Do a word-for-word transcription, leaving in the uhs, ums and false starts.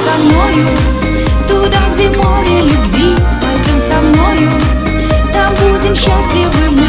со мною туда, где море любви. Пойдем со мною, там будем счастливы мы.